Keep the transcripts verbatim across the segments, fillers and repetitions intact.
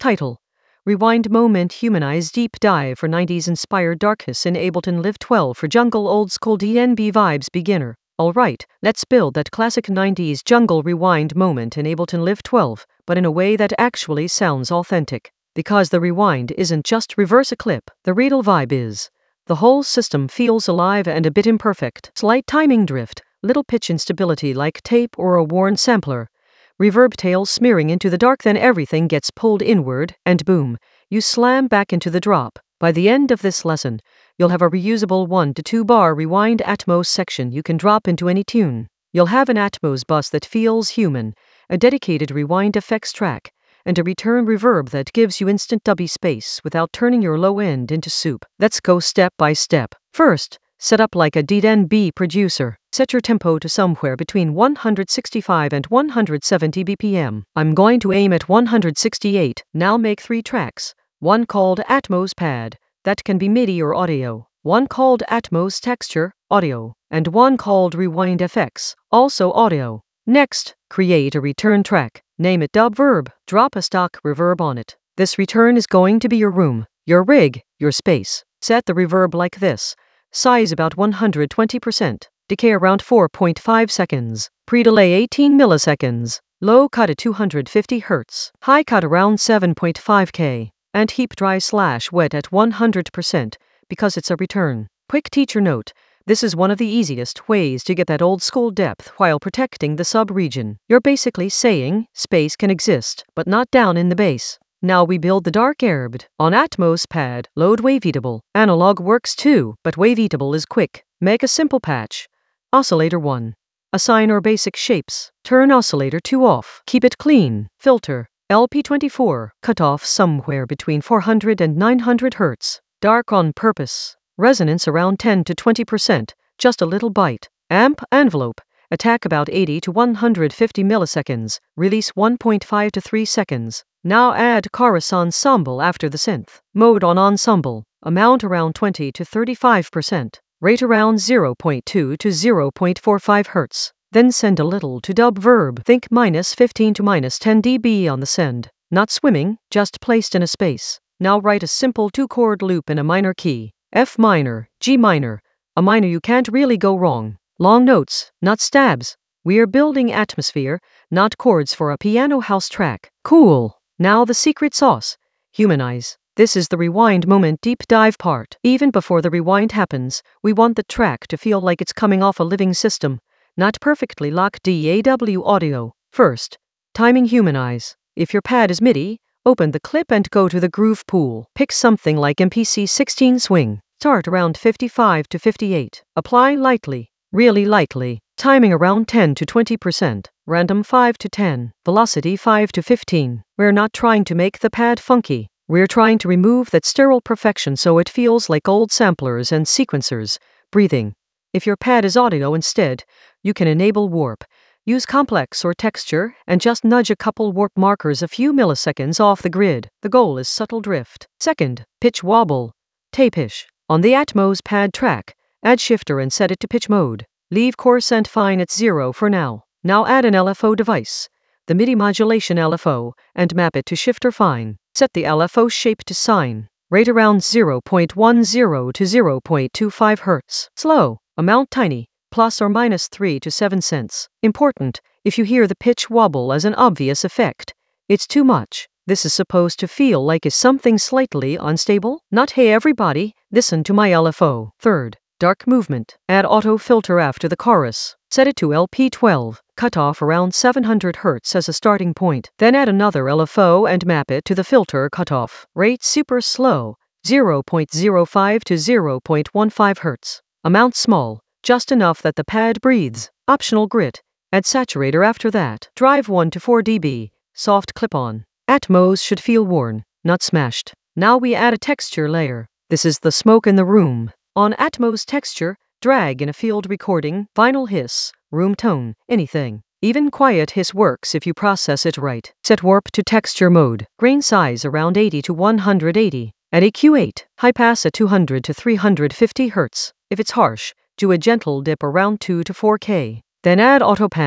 Title: Rewind Moment Humanize Deep Dive for nineties Inspired Darkness in Ableton Live twelve for Jungle Old School D N B Vibes Beginner. Alright, let's build that classic nineties jungle rewind moment in Ableton Live twelve, but in a way that actually sounds authentic. Because the rewind isn't just reverse a clip, the real vibe is. The whole system feels alive and a bit imperfect. Slight timing drift, little pitch instability like tape or a worn sampler. Reverb tails smearing into the dark, then everything gets pulled inward, and boom, you slam back into the drop. By the end of this lesson, you'll have a reusable one to two bar rewind Atmos section you can drop into any tune. You'll have an Atmos bus that feels human, a dedicated rewind effects track, and a return reverb that gives you instant dubby space without turning your low end into soup. Let's go step by step. First, set up like a D N B producer. Set your tempo to somewhere between one hundred sixty-five and one hundred seventy B P M. I'm going to aim at one hundred sixty-eight. Now make three tracks. One called Atmos Pad, that can be MIDI or audio. One called Atmos Texture, audio. And one called Rewind F X, also audio. Next, create a return track. Name it Dub Verb. Drop a stock reverb on it. This return is going to be your room, your rig, your space. Set the reverb like this. Size about one hundred twenty percent. Decay around four point five seconds. Pre-delay eighteen milliseconds. Low cut at two hundred fifty hertz. High cut around seven point five K. And heap dry slash wet at one hundred percent, because it's a return. Quick teacher note. This is one of the easiest ways to get that old school depth while protecting the sub-region. You're basically saying, space can exist, but not down in the bass. Now we build the dark airbed. On Atmos Pad, load Waveatable. Analog works too, but Waveatable is quick. Make a simple patch. Oscillator one. Assign or basic shapes. Turn oscillator two off. Keep it clean. Filter. L P twenty-four. Cut off somewhere between four hundred and nine hundred hertz. Dark on purpose. Resonance around ten to twenty percent, just a little bite. Amp envelope, attack about eighty to one hundred fifty milliseconds, release one point five to three seconds. Now add chorus ensemble after the synth. Mode on ensemble, amount around twenty to thirty-five percent, rate around zero point two to zero point four five hertz. Then send a little to dub verb, think minus fifteen to minus ten dB on the send. Not swimming, just placed in a space. Now write a simple two-chord loop in a minor key. F minor, G minor, a minor you can't really go wrong. Long notes, not stabs. We're building atmosphere, not chords for a piano house track. Cool. Now the secret sauce. Humanize. This is the rewind moment deep dive part. Even before the rewind happens, we want the track to feel like it's coming off a living system, not perfectly locked D A W audio. First, timing humanize. If your pad is MIDI, open the clip and go to the groove pool. Pick something like M P C sixteen swing. Start around fifty-five to fifty-eight. Apply lightly, really lightly. Timing around ten to twenty percent. Random five to ten. Velocity five to fifteen. We're not trying to make the pad funky. We're trying to remove that sterile perfection so it feels like old samplers and sequencers. Breathing. If your pad is audio instead, you can enable warp. Use complex or texture, and just nudge a couple warp markers a few milliseconds off the grid. The goal is subtle drift. Second, pitch wobble. Tape-ish. On the Atmos Pad track, add shifter and set it to pitch mode. Leave coarse and fine at zero for now. Now add an L F O device, the MIDI modulation L F O, and map it to shifter fine. Set the L F O shape to sine. Rate around zero point one zero to zero point two five hertz. Slow. Amount tiny. Plus or minus three to seven cents. Important, if you hear the pitch wobble as an obvious effect, it's too much. This is supposed to feel like it's something slightly unstable, not hey everybody, listen to my L F O. Third, dark movement. Add auto filter after the chorus. Set it to L P twelve, cut off around seven hundred hertz as a starting point. Then add another L F O and map it to the filter cutoff. Rate super slow, zero point zero five to zero point one five hertz. Amount small. Just enough that the pad breathes. Optional grit. Add saturator after that. Drive one to four dB. Soft clip-on. Atmos should feel worn, not smashed. Now we add a texture layer. This is the smoke in the room. On Atmos texture, drag in a field recording, vinyl hiss, room tone, anything. Even quiet hiss works if you process it right. Set warp to texture mode. Grain size around eighty to one hundred eighty. At E Q eight, high pass at two hundred to three hundred fifty hertz. If it's harsh, do a gentle dip around two to four K. Then add auto pan.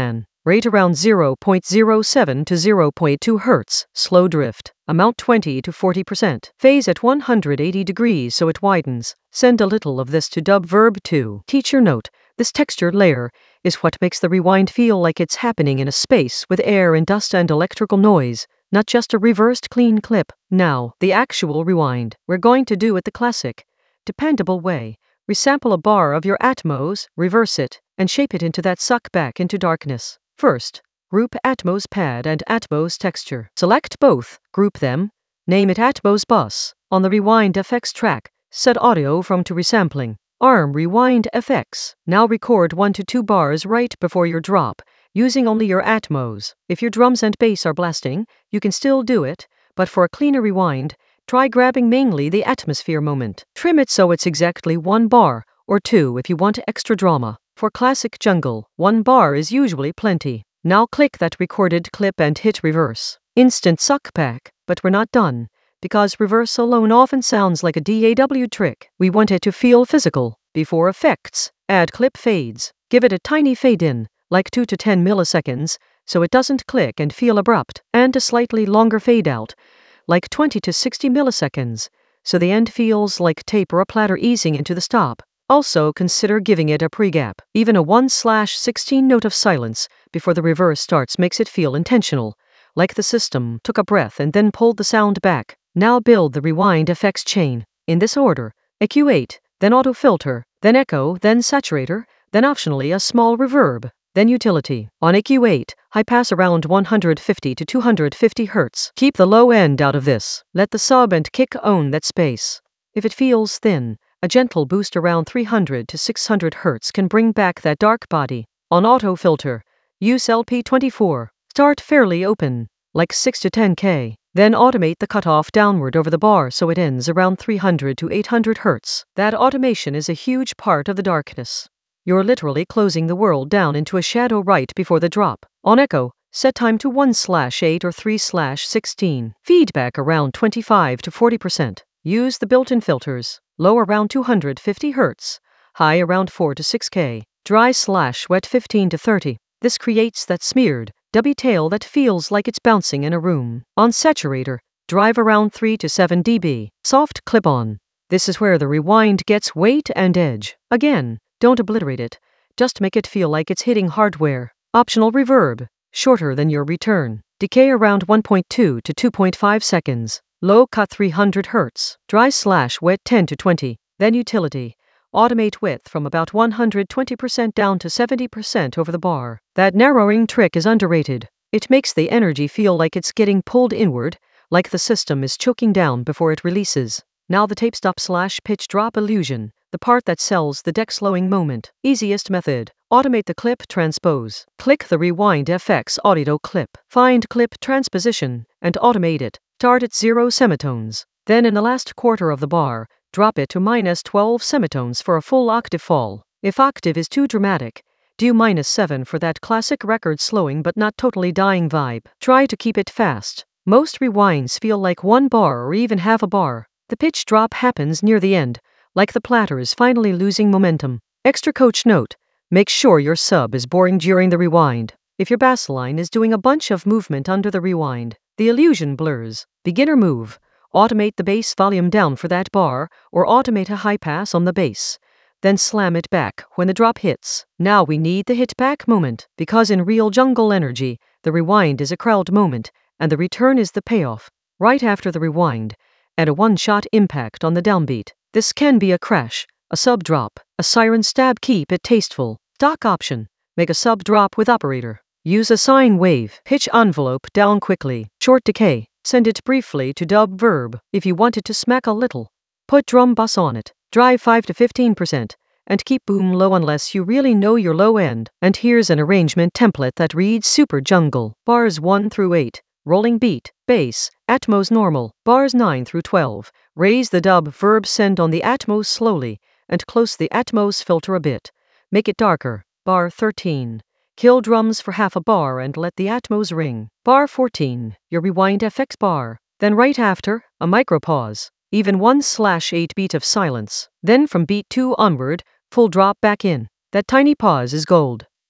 Rate around zero point zero seven to zero point two Hz. Slow drift. Amount twenty to forty percent. Phase at one hundred eighty degrees so it widens. Send a little of this to dub verb two. Teacher note: this texture layer is what makes the rewind feel like it's happening in a space with air and dust and electrical noise, not just a reversed clean clip. Now, the actual rewind. We're going to do it the classic, dependable way. Resample a bar of your Atmos, reverse it, and shape it into that suck back into darkness. First, group Atmos pad and Atmos texture. Select both, group them, name it Atmos bus. On the Rewind F X track, set audio from to resampling. Arm Rewind F X. Now record one to two bars right before your drop, using only your Atmos. If your drums and bass are blasting, you can still do it, but for a cleaner rewind, try grabbing mainly the atmosphere moment. Trim it so it's exactly one bar, or two if you want extra drama. For classic jungle, one bar is usually plenty. Now click that recorded clip and hit reverse. Instant suck back, but we're not done, because reverse alone often sounds like a D A W trick. We want it to feel physical. Before effects, add clip fades. Give it a tiny fade in, like two to ten milliseconds, so it doesn't click and feel abrupt, and a slightly longer fade out, like twenty to sixty milliseconds, so the end feels like tape or a platter easing into the stop. Also consider giving it a pre-gap. Even a one slash sixteen note of silence before the reverse starts makes it feel intentional, like the system took a breath and then pulled the sound back. Now build the rewind effects chain. In this order: E Q eight, then auto filter, then echo, then saturator, then optionally a small reverb, then utility. On E Q eight, high pass around one hundred fifty to two hundred fifty Hz. Keep the low end out of this. Let the sub and kick own that space. If it feels thin, a gentle boost around three hundred to six hundred Hz can bring back that dark body. On auto filter, use L P twenty-four. Start fairly open, like six to ten K. Then automate the cutoff downward over the bar so it ends around three hundred to eight hundred Hz. That automation is a huge part of the darkness. You're literally closing the world down into a shadow right before the drop. On echo, set time to one slash eight or three slash sixteen. Feedback around twenty-five to forty percent. Use the built-in filters. Low around two hundred fifty Hz. High around four to six K. Dry slash wet fifteen to thirty. This creates that smeared, dubby tail that feels like it's bouncing in a room. On saturator, drive around three to seven decibels. Soft clip-on. This is where the rewind gets weight and edge. Again, don't obliterate it. Just make it feel like it's hitting hardware. Optional reverb. Shorter than your return. Decay around one point two to two point five seconds. Low cut three hundred Hz. Dry slash wet ten to twenty. Then utility. Automate width from about one hundred twenty percent down to seventy percent over the bar. That narrowing trick is underrated. It makes the energy feel like it's getting pulled inward, like the system is choking down before it releases. Now the tape stop slash pitch drop illusion, the part that sells the deck slowing moment. Easiest method: automate the clip transpose. Click the Rewind F X audio clip. Find clip transposition and automate it. Start at zero semitones. Then in the last quarter of the bar, drop it to minus twelve semitones for a full octave fall. If octave is too dramatic, do minus seven for that classic record slowing but not totally dying vibe. Try to keep it fast. Most rewinds feel like one bar or even half a bar. The pitch drop happens near the end, like the platter is finally losing momentum. Extra coach note: make sure your sub is boring during the rewind. If your bass line is doing a bunch of movement under the rewind, the illusion blurs. Beginner move: automate the bass volume down for that bar, or automate a high pass on the bass. Then slam it back when the drop hits. Now we need the hit back moment, because in real jungle energy, the rewind is a crowd moment, and the return is the payoff. Right after the rewind, add a one-shot impact on the downbeat. This can be a crash, a sub drop, a siren stab. Keep it tasteful. Stock option: make a sub drop with operator. Use a sine wave. Pitch envelope down quickly. Short decay. Send it briefly to dub verb. If you want it to smack a little, put drum bus on it. Drive five to fifteen percent. And keep boom low unless you really know your low end. And here's an arrangement template that reads super jungle. Bars one through eight. Rolling beat, bass, Atmos normal. Bars nine through twelve. Raise the dub verb, send on the Atmos slowly, and close the Atmos filter a bit. Make it darker. Bar thirteen. Kill drums for half a bar and let the Atmos ring. Bar fourteen. Your rewind F X bar. Then right after, a micro pause. Even one slash eight beat of silence. Then from beat two onward, full drop back in. That tiny pause is gold.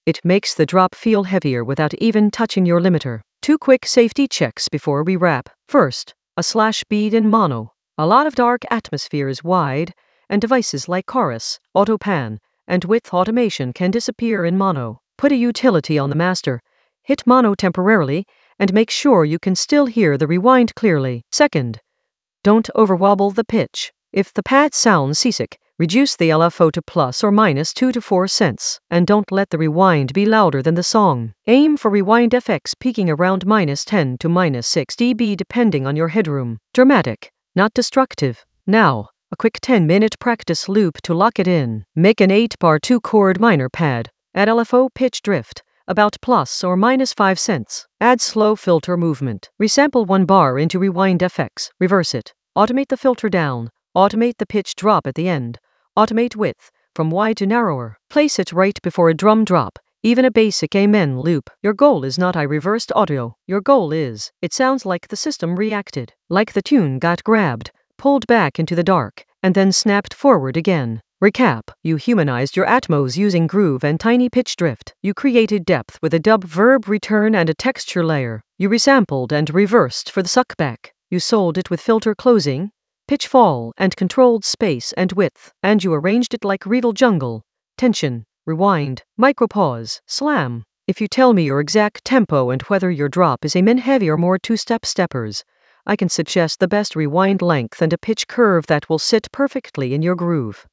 It makes the drop feel heavier without even touching your limiter. Two quick safety checks before we wrap. First, a slash speed in mono. A lot of dark atmospheres wide, and devices like chorus, autopan, and width automation can disappear in mono. Put a utility on the master, hit mono temporarily, and make sure you can still hear the rewind clearly. Second, don't overwobble the pitch. If the pad sounds seasick, reduce the L F O to plus or minus two to four cents, and don't let the rewind be louder than the song. Aim for rewind F X peaking around minus ten to minus six decibels depending on your headroom. Dramatic, not destructive. Now, a quick ten minute practice loop to lock it in. Make an eight bar two chord minor pad. Add L F O pitch drift, about plus or minus five cents. Add slow filter movement. Resample one bar into rewind F X. Reverse it. Automate the filter down. Automate the pitch drop at the end. Automate width, from wide to narrower. Place it right before a drum drop, even a basic amen loop. Your goal is not I reversed audio. Your goal is, it sounds like the system reacted. Like the tune got grabbed, pulled back into the dark, and then snapped forward again. Recap, you humanized your Atmos using groove and tiny pitch drift. You created depth with a dub verb return and a texture layer. You resampled and reversed for the suckback. You sold it with filter closing, pitch fall, and controlled space and width. And you arranged it like Revel Jungle. Tension, rewind, micropause, slam. If you tell me your exact tempo and whether your drop is a min heavy or more two-step steppers, I can suggest the best rewind length and a pitch curve that will sit perfectly in your groove.